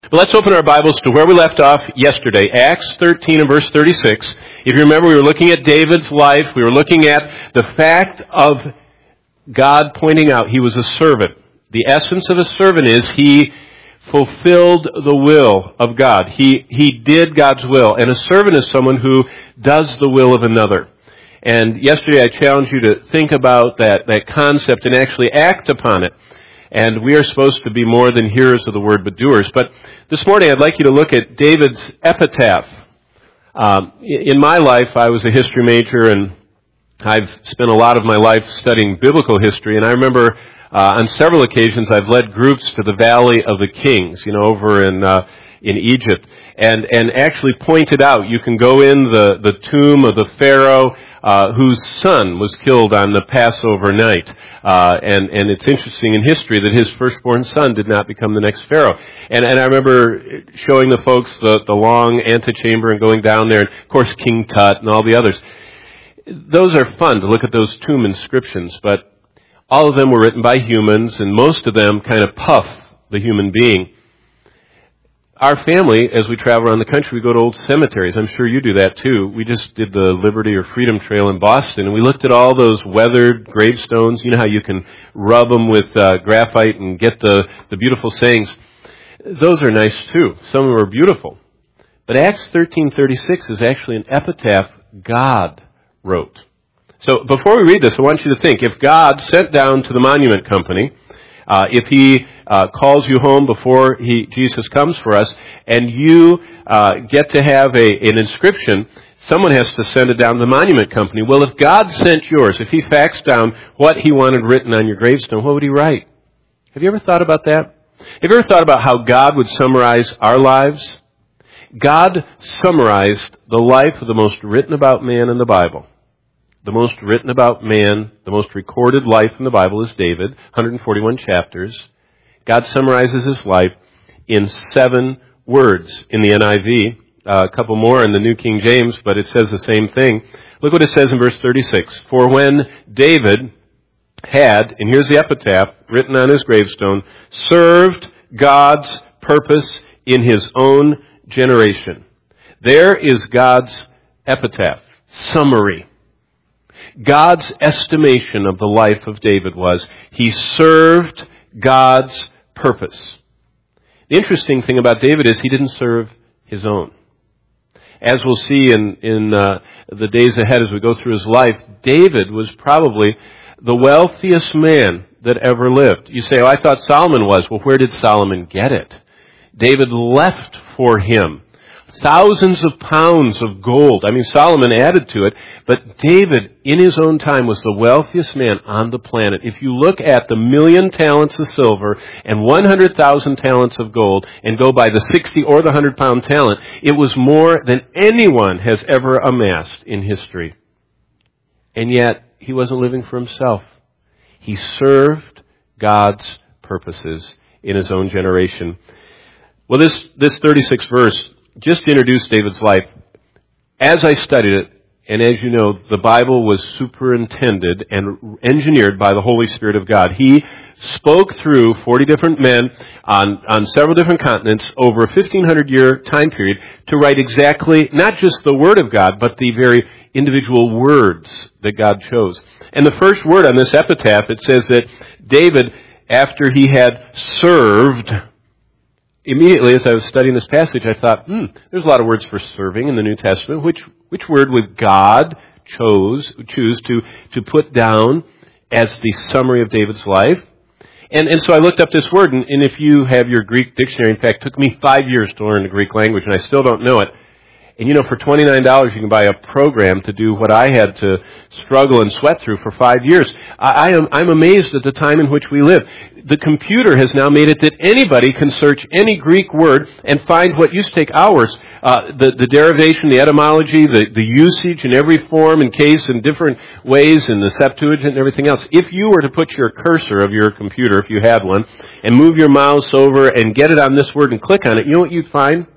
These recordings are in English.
But let's open our Bibles to where we left off yesterday, Acts 13 and verse 36. If you remember, we were looking at David's life. We were looking at the fact of God pointing out he was a servant. The essence of a servant is he fulfilled the will of God. He did God's will. And a servant is someone who does the will of another. And yesterday I challenged you to think about that concept and actually act upon it. And we are supposed to be more than hearers of the word, but doers. But this morning I'd like you to look at David's epitaph. In my life, I was a history major, and I've spent a lot of my life studying biblical history. And I remember on several occasions I've led groups to the Valley of the Kings, over in Egypt, and actually pointed out you can go in the tomb of the Pharaoh whose son was killed on the Passover night. And it's interesting in history that his firstborn son did not become the next Pharaoh. And I remember showing the folks the long antechamber and going down there, and of course King Tut and all the others. Those are fun to look at those tomb inscriptions, but all of them were written by humans, and most of them kind of puff the human being. Our family, as we travel around the country, we go to old cemeteries. I'm sure you do that too. We just did the Liberty or Freedom Trail in Boston, and we looked at all those weathered gravestones. You know how you can rub them with graphite and get the beautiful sayings. Those are nice too. Some of them are beautiful. But Acts 13:36 is actually an epitaph God wrote. So before we read this, I want you to think, if God sent down to the monument company, if He calls you home before Jesus comes for us, and you get to have an inscription, someone has to send it down to the monument company. Well, if God sent yours, if He faxed down what He wanted written on your gravestone, what would He write? Have you ever thought about that? Have you ever thought about how God would summarize our lives? God summarized the life of the most written about man in the Bible. The most written about man, the most recorded life in the Bible is David, 141 chapters. God summarizes his life in 7 words in the NIV, a couple more in the New King James, but it says the same thing. Look what it says in verse 36. For when David had, and here's the epitaph written on his gravestone, served God's purpose in his own generation. There is God's epitaph, summary. God's estimation of the life of David was, he served God's purpose. The interesting thing about David is he didn't serve his own. As we'll see in the days ahead as we go through his life, David was probably the wealthiest man that ever lived. You say, I thought Solomon was. Well, where did Solomon get it? David left for him thousands of pounds of gold. I mean, Solomon added to it, but David, in his own time, was the wealthiest man on the planet. If you look at the 1,000,000 talents of silver and 100,000 talents of gold and go by the 60 or the 100-pound talent, it was more than anyone has ever amassed in history. And yet, he wasn't living for himself. He served God's purposes in his own generation. Well, this 36th verse just introduced David's life. As I studied it, and as you know, the Bible was superintended and engineered by the Holy Spirit of God. He spoke through 40 different men on several different continents over a 1,500-year time period to write exactly, not just the Word of God, but the very individual words that God chose. And the first word on this epitaph, it says that David, after he had served, immediately as I was studying this passage, I thought, there's a lot of words for serving in the New Testament. Which word would God choose to put down as the summary of David's life? And so I looked up this word, and if you have your Greek dictionary, in fact, it took me 5 years to learn the Greek language, and I still don't know it. And for $29 you can buy a program to do what I had to struggle and sweat through for 5 years. I'm amazed at the time in which we live. The computer has now made it that anybody can search any Greek word and find what used to take hours. The derivation, the etymology, the usage in every form and case in different ways in the Septuagint and everything else. If you were to put your cursor of your computer, if you had one, and move your mouse over and get it on this word and click on it, you know what you'd find?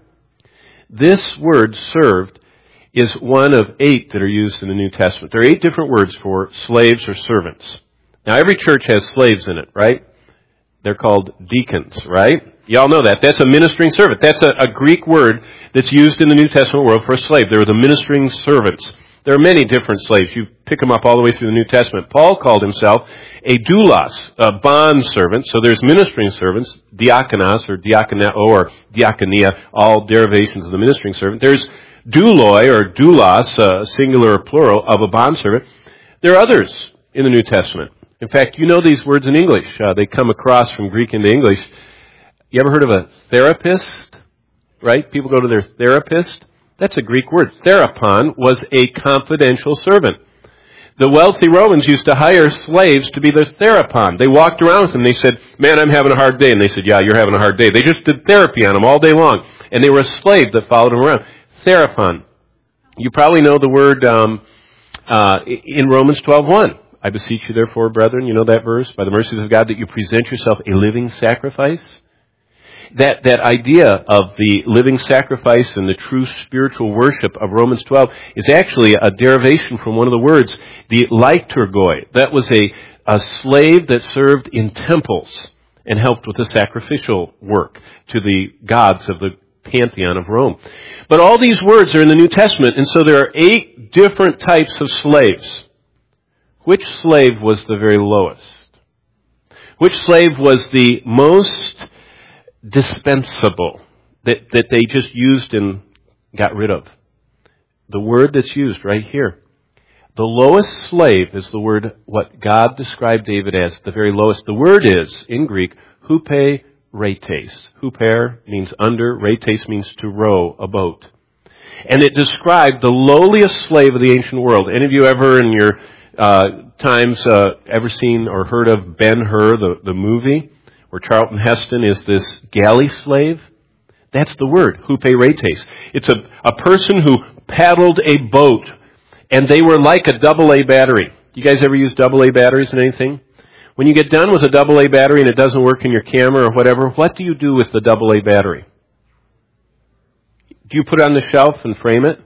This word, served, is one of 8 that are used in the New Testament. There are 8 different words for slaves or servants. Now, every church has slaves in it, right? They're called deacons, right? Y'all know that. That's a ministering servant. That's a Greek word that's used in the New Testament world for a slave. They were the ministering servants. There are many different slaves. You pick them up all the way through the New Testament. Paul called himself a doulos, a bond servant. So there's ministering servants, diakonos or diakoneo or diakonia, all derivations of the ministering servant. There's douloi or doulos, singular or plural, of a bond servant. There are others in the New Testament. In fact, you know these words in English. They come across from Greek into English. You ever heard of a therapist? Right? People go to their therapist. That's a Greek word. Therapon was a confidential servant. The wealthy Romans used to hire slaves to be their therapon. They walked around with them. They said, man, I'm having a hard day. And they said, yeah, you're having a hard day. They just did therapy on them all day long. And they were a slave that followed them around. Therapon. You probably know the word in Romans 12:1. I beseech you therefore, brethren, you know that verse, by the mercies of God, that you present yourself a living sacrifice. That idea of the living sacrifice and the true spiritual worship of Romans 12 is actually a derivation from one of the words, the liturgoi. That was a slave that served in temples and helped with the sacrificial work to the gods of the pantheon of Rome. But all these words are in the New Testament, and so there are 8 different types of slaves. Which slave was the very lowest? Which slave was the most dispensable, that they just used and got rid of? The word that's used right here. The lowest slave is the word, what God described David as, the very lowest. The word is, in Greek, hupe retes. Huper means under, retes means to row a boat. And it described the lowliest slave of the ancient world. Any of you ever in your times ever seen or heard of Ben-Hur, the movie, where Charlton Heston is this galley slave? That's the word, huperetes. It's a person who paddled a boat, and they were like a AA battery. You guys ever use AA batteries in anything? When you get done with a AA battery and it doesn't work in your camera or whatever, what do you do with the AA battery? Do you put it on the shelf and frame it?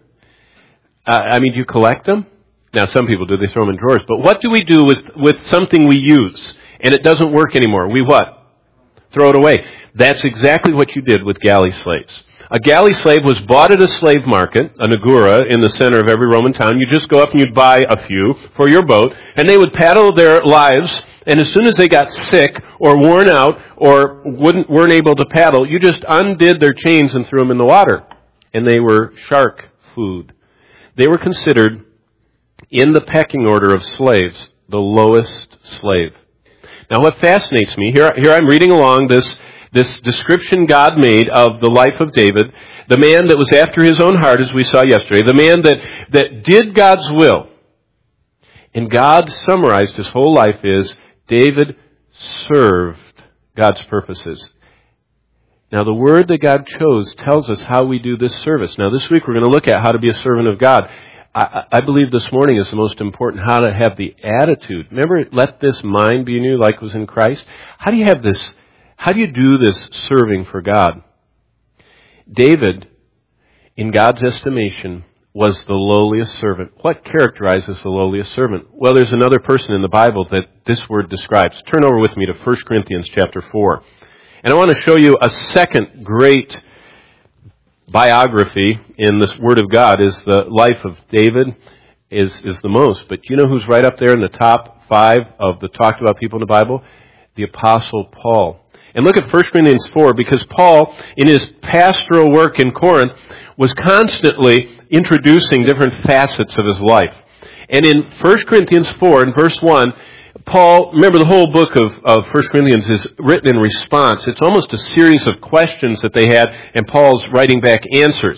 Do you collect them? Now, some people do. They throw them in drawers. But what do we do with something we use and it doesn't work anymore? We what? Throw it away. That's exactly what you did with galley slaves. A galley slave was bought at a slave market, an agora, in the center of every Roman town. You just go up and you'd buy a few for your boat, and they would paddle their lives, and as soon as they got sick or worn out or weren't able to paddle, you just undid their chains and threw them in the water. And they were shark food. They were considered, in the pecking order of slaves, the lowest slave. Now what fascinates me, here I'm reading along this description God made of the life of David, the man that was after his own heart, as we saw yesterday, the man that did God's will. And God summarized his whole life as David served God's purposes. Now the word that God chose tells us how we do this service. Now this week we're going to look at how to be a servant of God. I believe this morning is the most important, how to have the attitude. Remember, let this mind be in you like was in Christ. How do you do this serving for God? David, in God's estimation, was the lowliest servant. What characterizes the lowliest servant? Well, there's another person in the Bible that this word describes. Turn over with me to 1 Corinthians chapter 4. And I want to show you a second great biography in this Word of God. Is the life of David is the most. But you know who's right up there in the top 5 of the talked about people in the Bible? The Apostle Paul. And look at 1 Corinthians 4, because Paul, in his pastoral work in Corinth, was constantly introducing different facets of his life. And in 1 Corinthians 4, in verse 1, Paul, remember the whole book of 1 Corinthians is written in response. It's almost a series of questions that they had, and Paul's writing back answers.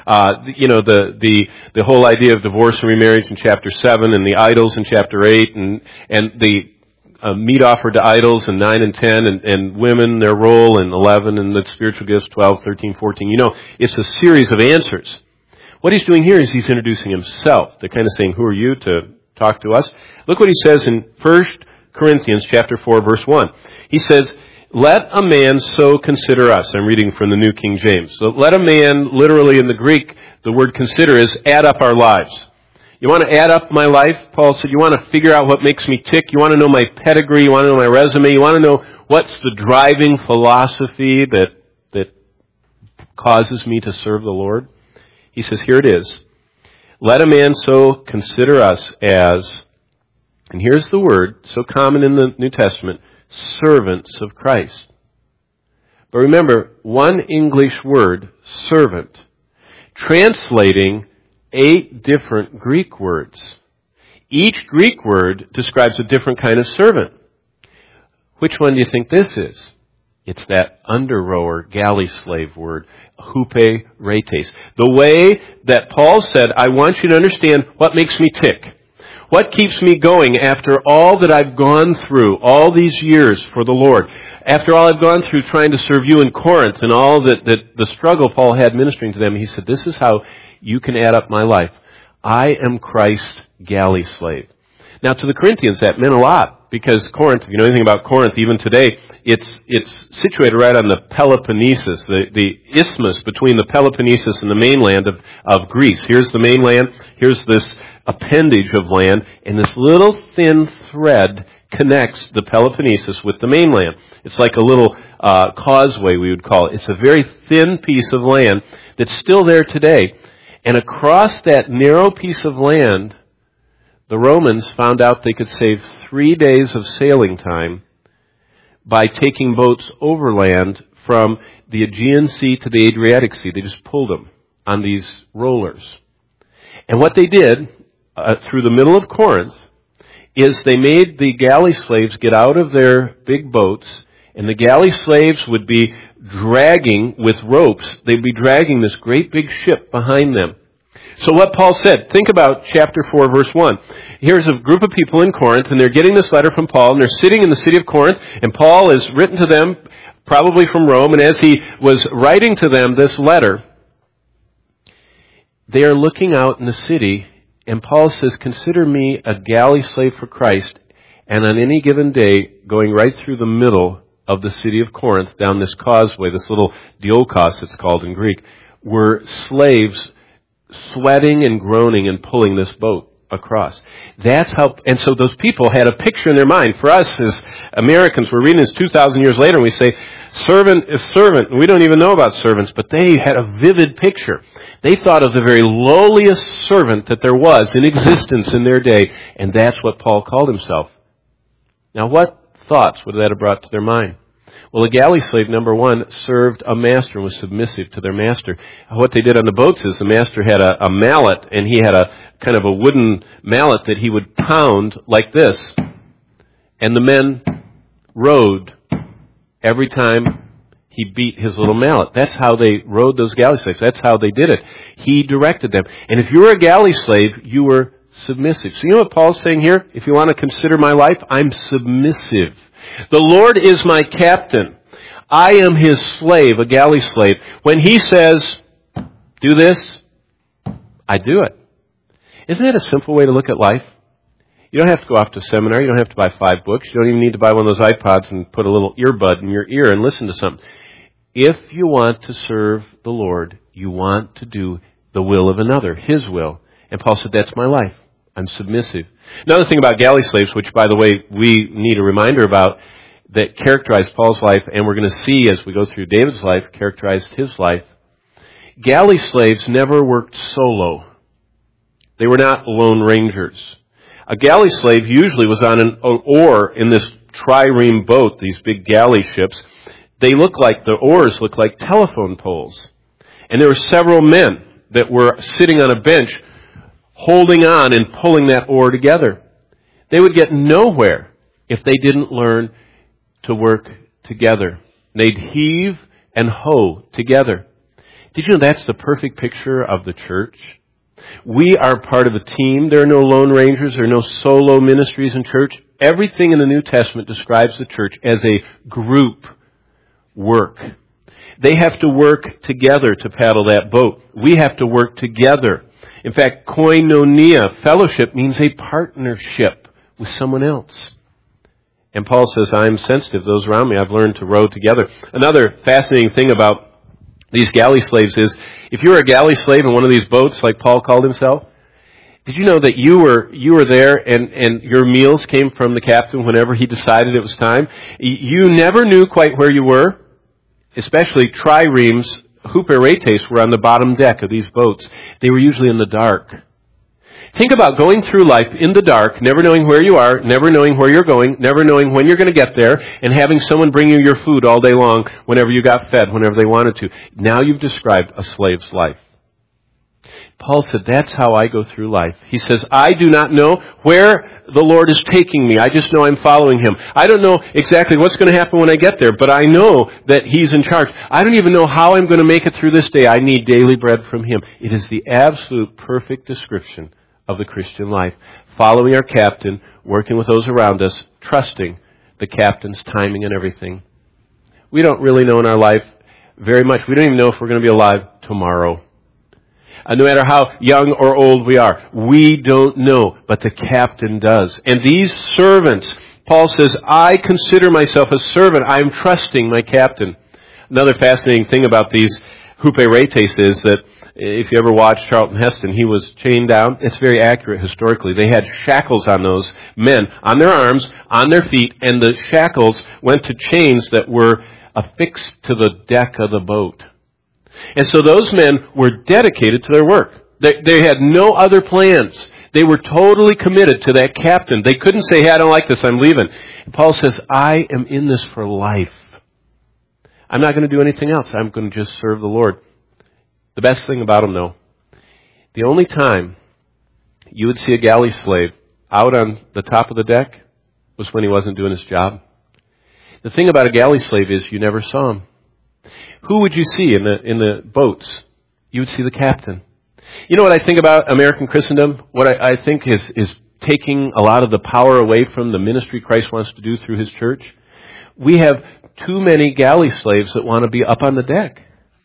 The whole idea of divorce and remarriage in chapter 7, and the idols in chapter 8, and the meat offered to idols in 9 and 10, and women, their role in 11, and the spiritual gifts 12, 13, 14. It's a series of answers. What he's doing here is he's introducing himself. They're kind of saying, who are you to talk to us? Look what he says in 1 Corinthians chapter 4, verse 1. He says, let a man so consider us. I'm reading from the New King James. So let a man, literally in the Greek, the word consider is add up our lives. You want to add up my life? Paul said, you want to figure out what makes me tick? You want to know my pedigree? You want to know my resume? You want to know what's the driving philosophy that causes me to serve the Lord? He says, here it is. Let a man so consider us as, and here's the word, so common in the New Testament, servants of Christ. But remember, one English word, servant, translating 8 different Greek words. Each Greek word describes a different kind of servant. Which one do you think this is? It's that under-rower, galley slave word, huperetes. The way that Paul said, I want you to understand what makes me tick. What keeps me going after all that I've gone through, all these years for the Lord? After all I've gone through trying to serve you in Corinth and all that the struggle Paul had ministering to them, he said, this is how you can add up my life. I am Christ's galley slave. Now to the Corinthians that meant a lot, because Corinth, if you know anything about Corinth, even today, it's situated right on the Peloponnesus, the isthmus between the Peloponnesus and the mainland of Greece. Here's the mainland, here's this appendage of land, and this little thin thread connects the Peloponnesus with the mainland. It's like a little causeway, we would call it. It's a very thin piece of land that's still there today. And across that narrow piece of land, the Romans found out they could save 3 days of sailing time by taking boats overland from the Aegean Sea to the Adriatic Sea. They just pulled them on these rollers. And what they did through the middle of Corinth is they made the galley slaves get out of their big boats, and the galley slaves would be dragging with ropes. They'd be dragging this great big ship behind them. So what Paul said, think about chapter 4, verse 1. Here's a group of people in Corinth, and they're getting this letter from Paul, and they're sitting in the city of Corinth, and Paul has written to them, probably from Rome, and as he was writing to them this letter, they are looking out in the city, and Paul says, consider me a galley slave for Christ, and on any given day, going right through the middle of the city of Corinth, down this causeway, this little diokos it's called in Greek, were slaves sweating and groaning and pulling this boat across. That's how, and so those people had a picture in their mind. For us as Americans, we're reading this 2,000 years later and we say, servant is servant. We don't even know about servants, but they had a vivid picture. They thought of the very lowliest servant that there was in existence in their day, and that's what Paul called himself. Now what thoughts would that have brought to their mind? Well, a galley slave, number one, served a master and was submissive to their master. What they did on the boats is the master had a mallet, and he had a kind of a wooden mallet that he would pound like this. And the men rowed every time he beat his little mallet. That's how they rowed those galley slaves. That's how they did it. He directed them. And if you were a galley slave, you were submissive. So you know what Paul's saying here? If you want to consider my life, I'm submissive. The Lord is my captain. I am his slave, a galley slave. When he says, do this, I do it. Isn't that a simple way to look at life? You don't have to go off to seminary. You don't have to buy 5 books. You don't even need to buy one of those iPods and put a little earbud in your ear and listen to something. If you want to serve the Lord, you want to do the will of another, his will. And Paul said, that's my life. I'm submissive. Another thing about galley slaves, which, by the way, we need a reminder about, that characterized Paul's life, and we're going to see as we go through David's life, characterized his life. Galley slaves never worked solo. They were not lone rangers. A galley slave usually was on an oar in this trireme boat, these big galley ships. The oars look like telephone poles. And there were several men that were sitting on a bench holding on and pulling that oar together. They would get nowhere if they didn't learn to work together. They'd heave and hoe together. Did you know that's the perfect picture of the church? We are part of a team. There are no lone rangers. There are no solo ministries in church. Everything in the New Testament describes the church as a group work. They have to work together to paddle that boat. We have to work together. In fact, koinonia, fellowship, means a partnership with someone else. And Paul says, I'm sensitive. Those around me, I've learned to row together. Another fascinating thing about these galley slaves is, if you're a galley slave in one of these boats, like Paul called himself, Did you know that you were there and your meals came from the captain whenever he decided it was time? You never knew quite where you were, especially triremes, huperetes were on the bottom deck of these boats. They were usually in the dark. Think about going through life in the dark, never knowing where you are, never knowing where you're going, never knowing when you're going to get there, and having someone bring you your food all day long whenever you got fed, whenever they wanted to. Now you've described a slave's life. Paul said, that's how I go through life. He says, I do not know where the Lord is taking me. I just know I'm following Him. I don't know exactly what's going to happen when I get there, but I know that He's in charge. I don't even know how I'm going to make it through this day. I need daily bread from Him. It is the absolute perfect description of the Christian life. Following our captain, working with those around us, trusting the captain's timing and everything. We don't really know in our life very much. We don't even know if we're going to be alive tomorrow. No matter how young or old we are, we don't know, but the captain does. And these servants, Paul says, I consider myself a servant. I am trusting my captain. Another fascinating thing about these huperetes is that if you ever watched Charlton Heston, he was chained down. It's very accurate historically. They had shackles on those men, on their arms, on their feet, and the shackles went to chains that were affixed to the deck of the boat. And so those men were dedicated to their work. They had no other plans. They were totally committed to that captain. They couldn't say, hey, I don't like this, I'm leaving. And Paul says, I am in this for life. I'm not going to do anything else. I'm going to just serve the Lord. The best thing about him, though, the only time you would see a galley slave out on the top of the deck was when he wasn't doing his job. The thing about a galley slave is you never saw him. Who would you see in the boats? You would see the captain. You know what I think about American Christendom? What I think is taking a lot of the power away from the ministry Christ wants to do through His church. We have too many galley slaves that want to be up on the deck.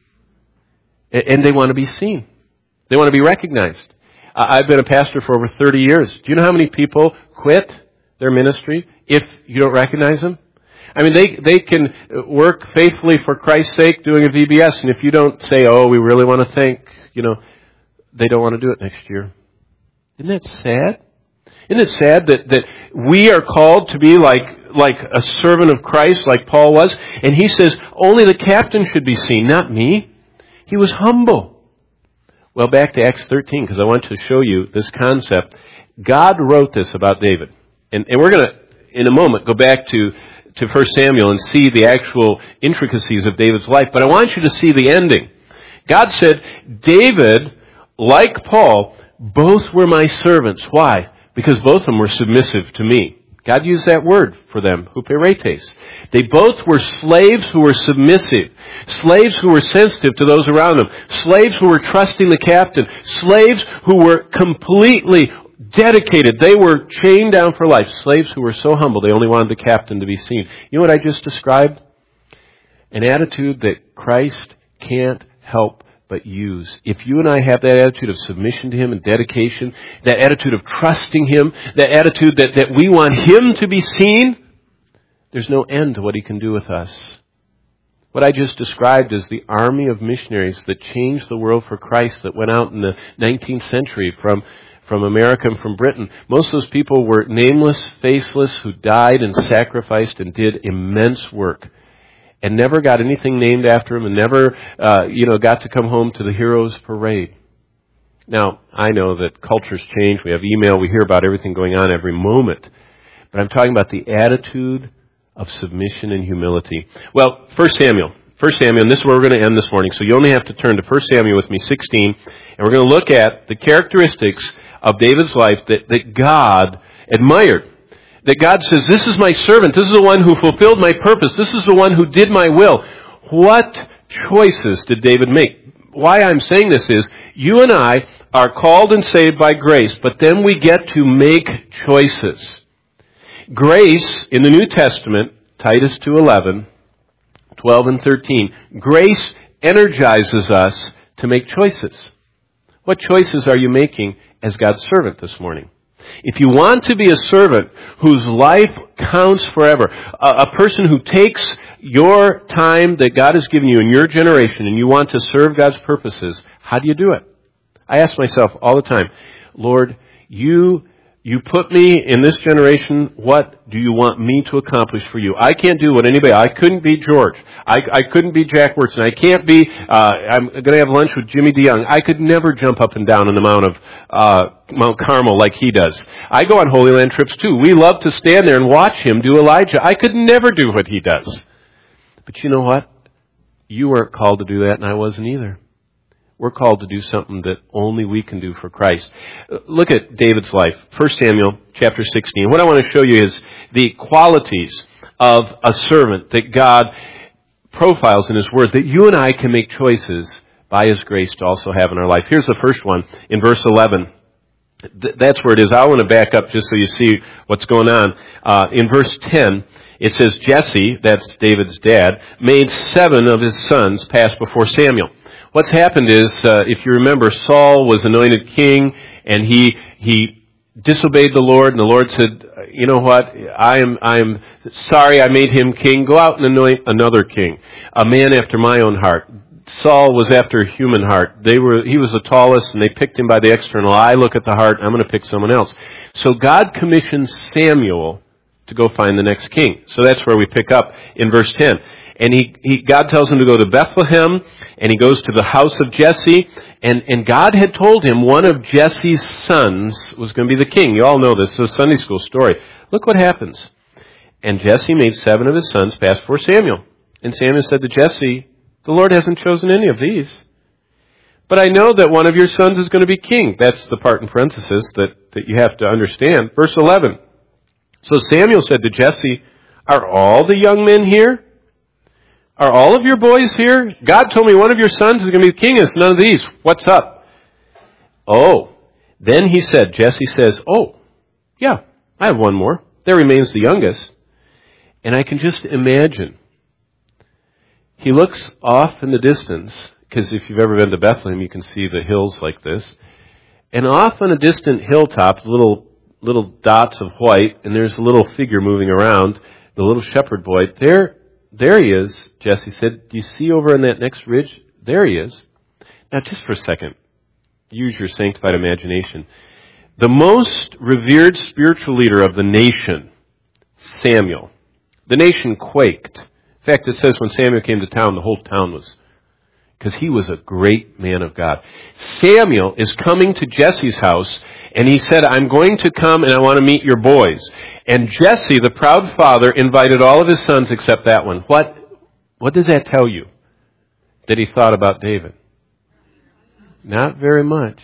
And they want to be seen. They want to be recognized. I've been a pastor for over 30 years. Do you know how many people quit their ministry if you don't recognize them? I mean, they can work faithfully for Christ's sake doing a VBS, and if you don't say, oh, we really want to thank, they don't want to do it next year. Isn't that sad? Isn't it sad that we are called to be like a servant of Christ, like Paul was? And he says, only the captain should be seen, not me. He was humble. Well, back to Acts 13, because I want to show you this concept. God wrote this about David. And we're going to, in a moment, go back to 1 Samuel and see the actual intricacies of David's life. But I want you to see the ending. God said, David, like Paul, both were my servants. Why? Because both of them were submissive to me. God used that word for them, huperetes. They both were slaves who were submissive. Slaves who were sensitive to those around them. Slaves who were trusting the captain. Slaves who were completely dedicated. They were chained down for life. Slaves who were so humble they only wanted the captain to be seen. You know what I just described? An attitude that Christ can't help but use. If you and I have that attitude of submission to Him and dedication, that attitude of trusting Him, that attitude that we want Him to be seen, there's no end to what He can do with us. What I just described is the army of missionaries that changed the world for Christ that went out in the 19th century from America and from Britain. Most of those people were nameless, faceless, who died and sacrificed and did immense work. And never got anything named after him, and never, got to come home to the heroes' parade. Now, I know that cultures change. We have email. We hear about everything going on every moment. But I'm talking about the attitude of submission and humility. Well, 1 Samuel, and this is where we're going to end this morning. So you only have to turn to 1 Samuel with me, 16, and we're going to look at the characteristics of David's life that God admired. That God says, this is my servant. This is the one who fulfilled my purpose. This is the one who did my will. What choices did David make? Why I'm saying this is, you and I are called and saved by grace, but then we get to make choices. Grace, in the New Testament, Titus 2:11, 12 and 13, grace energizes us to make choices. What choices are you making as God's servant this morning? If you want to be a servant whose life counts forever, a person who takes your time that God has given you in your generation and you want to serve God's purposes, how do you do it? I ask myself all the time, Lord, You put me in this generation, what do you want me to accomplish for you? I can't do what anybody, I couldn't be George. I couldn't be Jack Wurtson. I can't be, I'm going to have lunch with Jimmy DeYoung. I could never jump up and down in the Mount Carmel like he does. I go on Holy Land trips too. We love to stand there and watch him do Elijah. I could never do what he does. But you know what? You weren't called to do that, and I wasn't either. We're called to do something that only we can do for Christ. Look at David's life. 1 Samuel chapter 16. What I want to show you is the qualities of a servant that God profiles in His Word, that you and I can make choices by His grace to also have in our life. Here's the first one in verse 11. That's where it is. I want to back up just so you see what's going on. In verse 10, it says, Jesse, that's David's dad, made 7 of his sons pass before Samuel. What's happened is, if you remember, Saul was anointed king, and he disobeyed the Lord, and the Lord said, you know what, I'm sorry I made him king. Go out and anoint another king, a man after my own heart. Saul was after a human heart. He was the tallest, and they picked him by the external. I look at the heart, I'm going to pick someone else. So God commissions Samuel to go find the next king. So that's where we pick up in verse 10. And God tells him to go to Bethlehem, and he goes to the house of Jesse, and God had told him one of Jesse's sons was going to be the king. You all know this. It's a Sunday school story. Look what happens. And Jesse made 7 of his sons pass before Samuel. And Samuel said to Jesse, the Lord hasn't chosen any of these. But I know that one of your sons is going to be king. That's the part in parenthesis that you have to understand. Verse 11. So Samuel said to Jesse, are all the young men here? Are all of your boys here? God told me one of your sons is going to be king. It's none of these. What's up? Oh. Then he said, Jesse says, oh, yeah, I have one more. There remains the youngest. And I can just imagine. He looks off in the distance, because if you've ever been to Bethlehem, you can see the hills like this. And off on a distant hilltop, little dots of white, and there's a little figure moving around, the little shepherd boy. There he is, Jesse said. Do you see over on that next ridge? There he is. Now, just for a second, use your sanctified imagination. The most revered spiritual leader of the nation, Samuel. The nation quaked. In fact, it says when Samuel came to town, the whole town was, because he was a great man of God. Samuel is coming to Jesse's house, and he said, I'm going to come and I want to meet your boys. And Jesse, the proud father, invited all of his sons except that one. What does that tell you? That he thought about David? Not very much.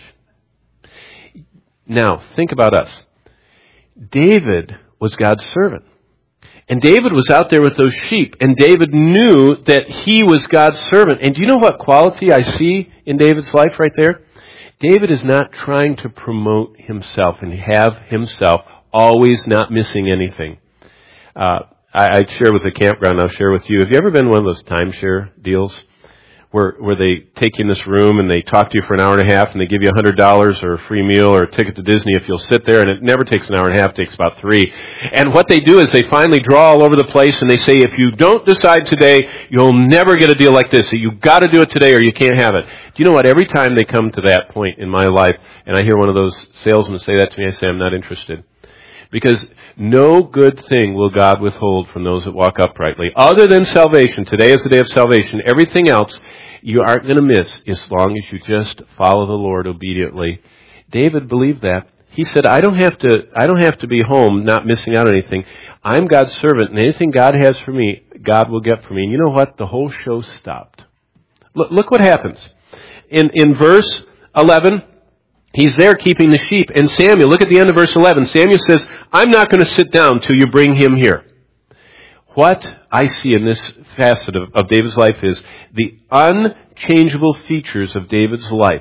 Now, think about us. David was God's servant. And David was out there with those sheep. And David knew that he was God's servant. And do you know what quality I see in David's life right there? David is not trying to promote himself and have himself always not missing anything. I'd share with the campground, I'll share with you. Have you ever been in one of those timeshare deals where they take you in this room and they talk to you for an hour and a half and they give you $100 or a free meal or a ticket to Disney if you'll sit there, and it never takes an hour and a half, it takes about 3. And what they do is they finally draw all over the place and they say, if you don't decide today, you'll never get a deal like this. So you've got to do it today or you can't have it. Do you know what? Every time they come to that point in my life and I hear one of those salesmen say that to me, I say, I'm not interested. Because no good thing will God withhold from those that walk uprightly. Other than salvation, today is the day of salvation. Everything else you aren't going to miss as long as you just follow the Lord obediently. David believed that. He said, I don't have to be home not missing out on anything. I'm God's servant, and anything God has for me, God will get for me. And you know what? The whole show stopped. Look what happens. In verse 11, he's there keeping the sheep. And Samuel, look at the end of verse 11. Samuel says, I'm not going to sit down till you bring him here. What I see in this facet of David's life is the unchangeable features of David's life.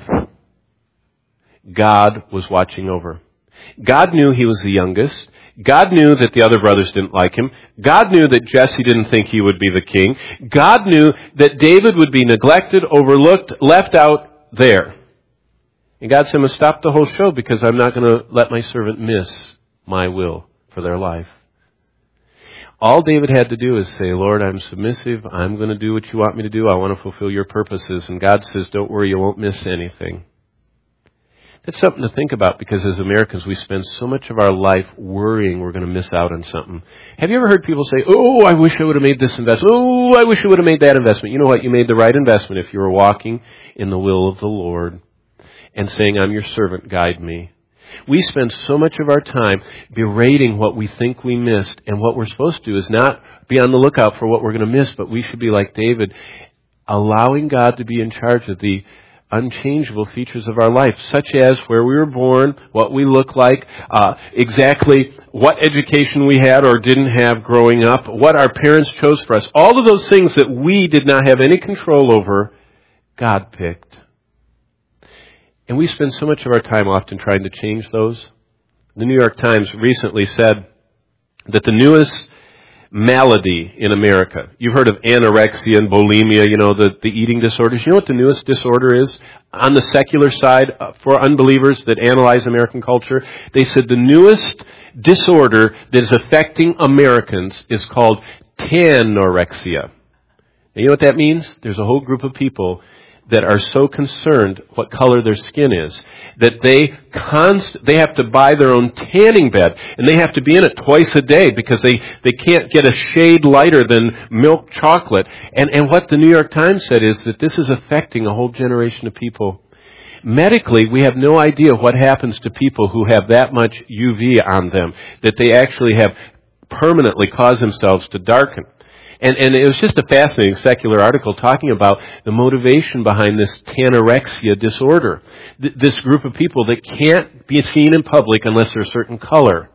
God was watching over. God knew he was the youngest. God knew that the other brothers didn't like him. God knew that Jesse didn't think he would be the king. God knew that David would be neglected, overlooked, left out there. And God said, I'm going to stop the whole show because I'm not going to let my servant miss my will for their life. All David had to do is say, Lord, I'm submissive. I'm going to do what you want me to do. I want to fulfill your purposes. And God says, don't worry, you won't miss anything. It's something to think about because as Americans, we spend so much of our life worrying we're going to miss out on something. Have you ever heard people say, oh, I wish I would have made this investment. Oh, I wish I would have made that investment. You know what? You made the right investment if you were walking in the will of the Lord and saying, I'm your servant, guide me. We spend so much of our time berating what we think we missed, and what we're supposed to do is not be on the lookout for what we're going to miss, but we should be like David, allowing God to be in charge of the unchangeable features of our life, such as where we were born, what we look like, exactly what education we had or didn't have growing up, what our parents chose for us. All of those things that we did not have any control over, God picked. And we spend so much of our time often trying to change those. The New York Times recently said that the newest malady in America. You've heard of anorexia and bulimia, the eating disorders. You know what the newest disorder is? On the secular side, for unbelievers that analyze American culture, they said the newest disorder that is affecting Americans is called tanorexia. Now, you know what that means? There's a whole group of people that are so concerned what color their skin is that they have to buy their own tanning bed, and they have to be in it twice a day because they can't get a shade lighter than milk chocolate. And what the New York Times said is that this is affecting a whole generation of people. Medically, we have no idea what happens to people who have that much UV on them, that they actually have permanently caused themselves to darken. And it was just a fascinating secular article talking about the motivation behind this tanorexia disorder. This group of people that can't be seen in public unless they're a certain color.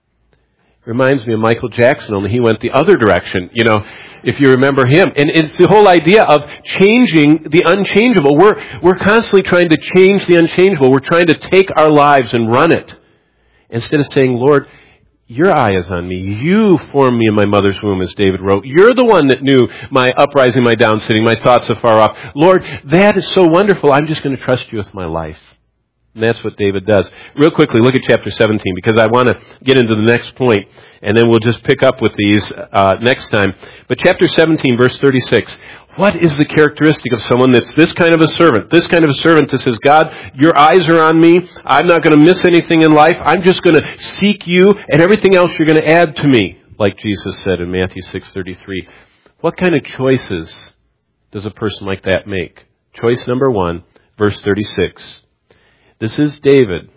Reminds me of Michael Jackson, only he went the other direction, if you remember him. And it's the whole idea of changing the unchangeable. We're constantly trying to change the unchangeable. We're trying to take our lives and run it. Instead of saying, Lord, your eye is on me. You formed me in my mother's womb, as David wrote. You're the one that knew my uprising, my downsitting, my thoughts afar off. Lord, that is so wonderful. I'm just going to trust you with my life. And that's what David does. Real quickly, look at chapter 17, because I want to get into the next point, and then we'll just pick up with these next time. But chapter 17, verse 36. What is the characteristic of someone that's this kind of a servant? This kind of a servant that says, God, your eyes are on me. I'm not going to miss anything in life. I'm just going to seek you, and everything else you're going to add to me, like Jesus said in Matthew 6:33. What kind of choices does a person like that make? Choice number 1, verse 36. This is David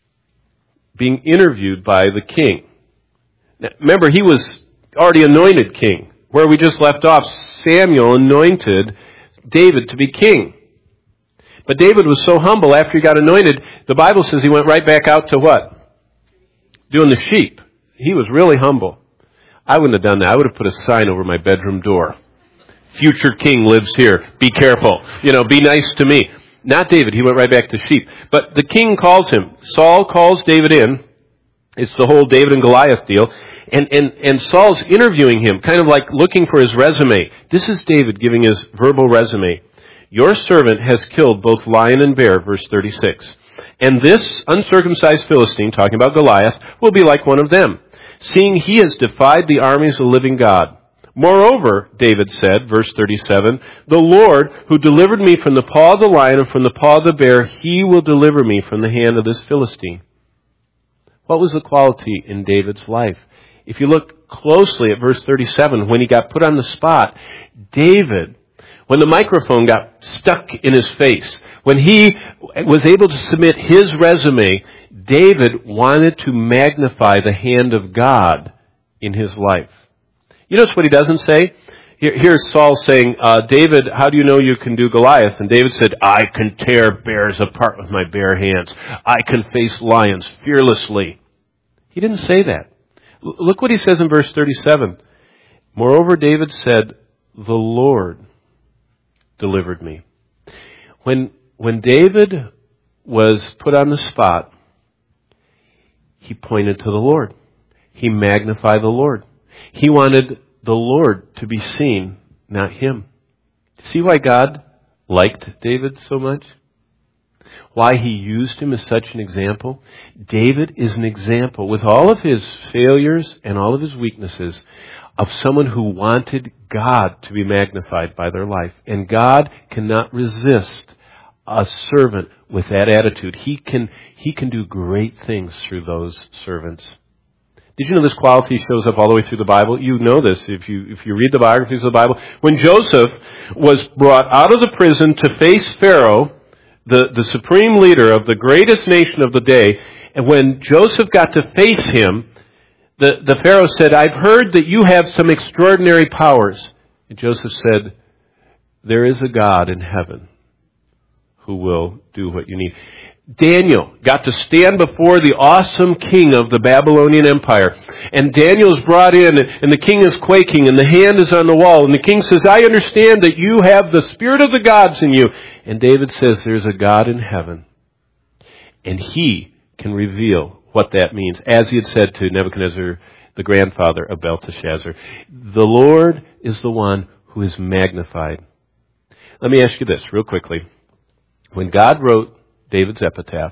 being interviewed by the king. Now, remember, he was already anointed king. Where we just left off, Samuel anointed David to be king. But David was so humble after he got anointed, the Bible says he went right back out to what? Doing the sheep. He was really humble. I wouldn't have done that. I would have put a sign over my bedroom door. Future king lives here. Be careful. Be nice to me. Not David. He went right back to sheep. But the king calls him. Saul calls David in. It's the whole David and Goliath deal. And Saul's interviewing him, kind of like looking for his resume. This is David giving his verbal resume. Your servant has killed both lion and bear, verse 36. And this uncircumcised Philistine, talking about Goliath, will be like one of them, seeing he has defied the armies of the living God. Moreover, David said, verse 37, the Lord, who delivered me from the paw of the lion and from the paw of the bear, he will deliver me from the hand of this Philistine. What was the quality in David's life? If you look closely at verse 37, when he got put on the spot, David, when the microphone got stuck in his face, when he was able to submit his resume, David wanted to magnify the hand of God in his life. You notice what he doesn't say? Here's Saul saying, David, how do you know you can do Goliath? And David said, I can tear bears apart with my bare hands. I can face lions fearlessly. He didn't say that. Look what he says in verse 37. Moreover, David said, the Lord delivered me. When David was put on the spot, he pointed to the Lord. He magnified the Lord. He wanted the Lord to be seen, not him. See why God liked David so much? Why he used him as such an example? David is an example, with all of his failures and all of his weaknesses, of someone who wanted God to be magnified by their life. And God cannot resist a servant with that attitude, He can do great things through those servants. Did you know this quality shows up all the way through the Bible? You know this if you read the biographies of the Bible. When Joseph was brought out of the prison to face Pharaoh, the supreme leader of the greatest nation of the day, and when Joseph got to face him, the Pharaoh said, "I've heard that you have some extraordinary powers." And Joseph said, "There is a God in heaven who will do what you need." Daniel got to stand before the awesome king of the Babylonian Empire. And Daniel is brought in, and the king is quaking, and the hand is on the wall. And the king says, "I understand that you have the spirit of the gods in you." And David says, "There's a God in heaven. And He can reveal what that means." As he had said to Nebuchadnezzar, the grandfather of Belteshazzar, "The Lord is the one who is magnified." Let me ask you this real quickly. When God wrote David's epitaph,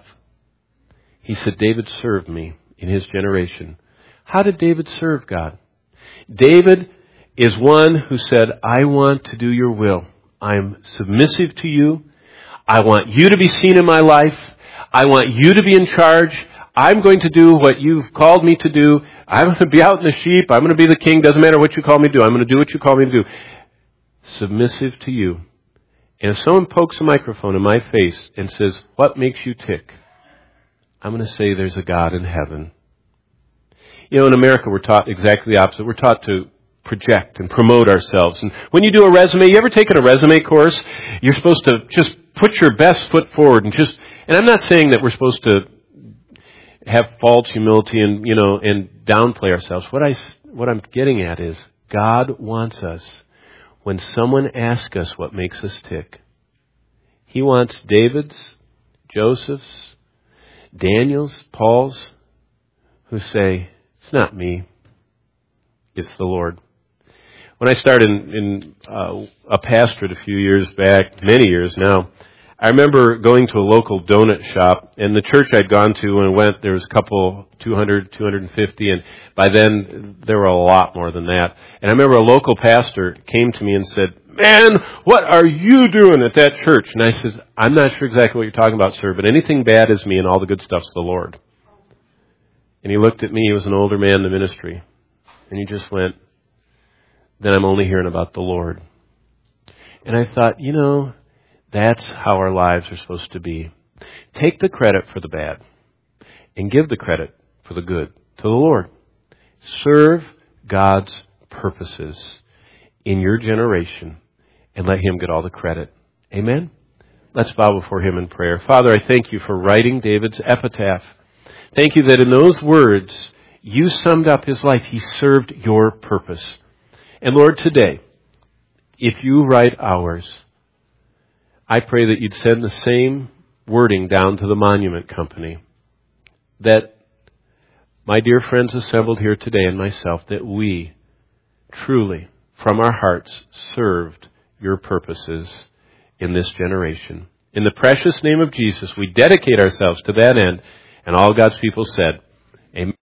He said, "David served me in his generation." How did David serve God? David is one who said, "I want to do your will. I'm submissive to you. I want you to be seen in my life. I want you to be in charge. I'm going to do what you've called me to do. I'm going to be out in the sheep. I'm going to be the king. Doesn't matter what you call me to do. I'm going to do what you call me to do." Submissive to you. And if someone pokes a microphone in my face and says, "What makes you tick?" I'm going to say, "There's a God in heaven." You know, in America, we're taught exactly the opposite. We're taught to project and promote ourselves. And when you do a resume, you ever taken a resume course? You're supposed to just put your best foot forward and I'm not saying that we're supposed to have false humility and downplay ourselves. What I'm getting at is God wants us. When someone asks us what makes us tick, He wants David's, Joseph's, Daniel's, Paul's, who say, "It's not me, it's the Lord." When I started in a pastorate a few years back, many years now, I remember going to a local donut shop, and the church I'd gone to when I went, there was a couple, 200, 250, and by then there were a lot more than that. And I remember a local pastor came to me and said, "Man, what are you doing at that church?" And I said, "I'm not sure exactly what you're talking about, sir, but anything bad is me and all the good stuff's the Lord." And he looked at me, he was an older man in the ministry, and he just went, "Then I'm only hearing about the Lord." And I thought, that's how our lives are supposed to be. Take the credit for the bad and give the credit for the good to the Lord. Serve God's purposes in your generation and let Him get all the credit. Amen? Let's bow before Him in prayer. Father, I thank You for writing David's epitaph. Thank You that in those words, You summed up his life. He served Your purpose. And Lord, today, if You write ours, I pray that You'd send the same wording down to the monument company. That my dear friends assembled here today and myself, that we truly, from our hearts, served Your purposes in this generation. In the precious name of Jesus, we dedicate ourselves to that end. And all God's people said, Amen.